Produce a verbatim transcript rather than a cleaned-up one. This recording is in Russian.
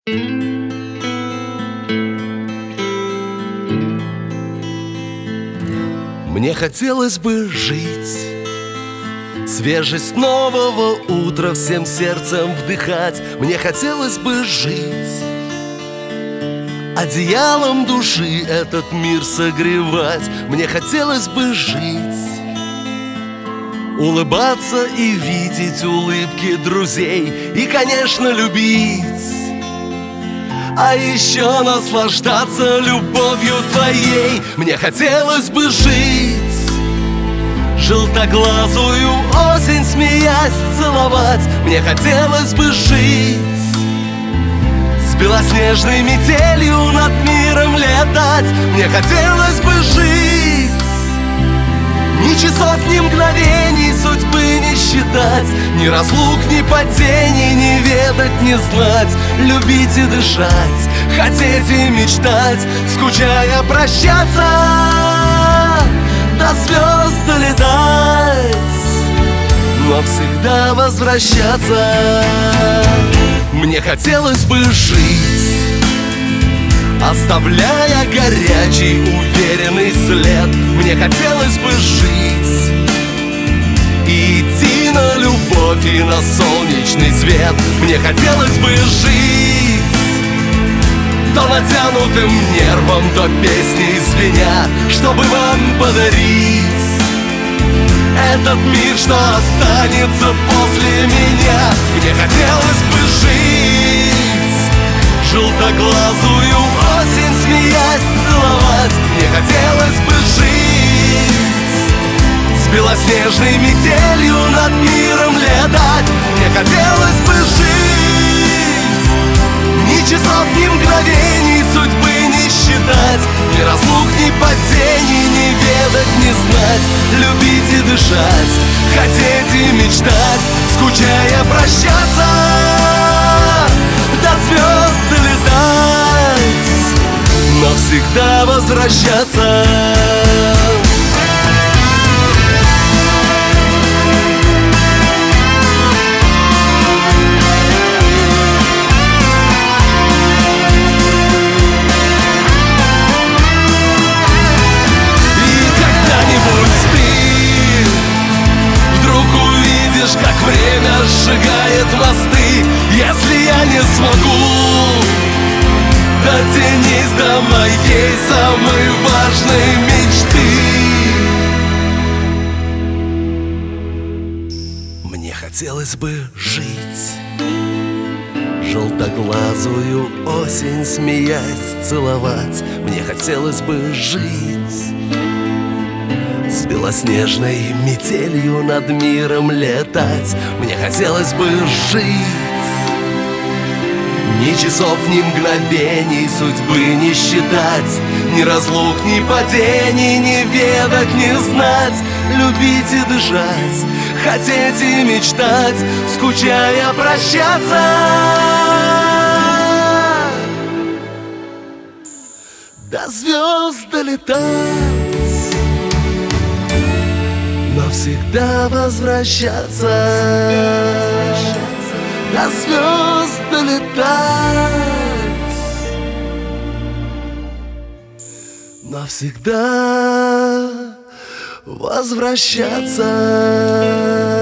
Мне хотелось бы жить, свежесть нового утра всем сердцем вдыхать. Мне хотелось бы жить, одеялом души этот мир согревать. Мне хотелось бы жить, улыбаться и видеть улыбки друзей. И, конечно, любить, а еще наслаждаться любовью твоей. Мне хотелось бы жить, желтоглазую осень, смеясь, целовать. Мне хотелось бы жить, с белоснежной метелью над миром летать. Мне хотелось бы жить, ни часов, ни мгновений судьбы не считать, ни разлук, ни потерь, ни ведать, не знать. Любить и дышать, хотеть и мечтать, скучая прощаться, до звезд долетать, но всегда возвращаться. Мне хотелось бы жить, оставляя горячий, уверенный след. Мне хотелось бы жить и идти на любовь и на солнечный свет. Мне хотелось бы жить, то натянутым нервом, то песней звеня, чтобы вам подарить этот мир, что останется после меня. Мне хотелось бы жить, желтоглазую осень, смеясь, целовать. Мне хотелось бы жить, с белоснежной метелью над миром летать. Мне хотелось бы жить, ни часов, ни мгновений судьбы не считать, ни разлук, ни падений не ведать, не знать. Любить и дышать, хотеть и мечтать, скучая прощаться, до звезд долетать, но всегда возвращаться. Как время сжигает мосты, если я не смогу дотянись до моей самой важной мечты. Мне хотелось бы жить, желтоглазую осень, смеясь, целовать. Мне хотелось бы жить, с белоснежной метелью над миром летать. Мне хотелось бы жить, ни часов, ни мгновений судьбы не считать, ни разлук, ни падений не ведать, не знать. Любить и дышать, хотеть и мечтать, скучая прощаться, до звезд долетать, но всегда возвращаться, до звезд долетать, но всегда возвращаться.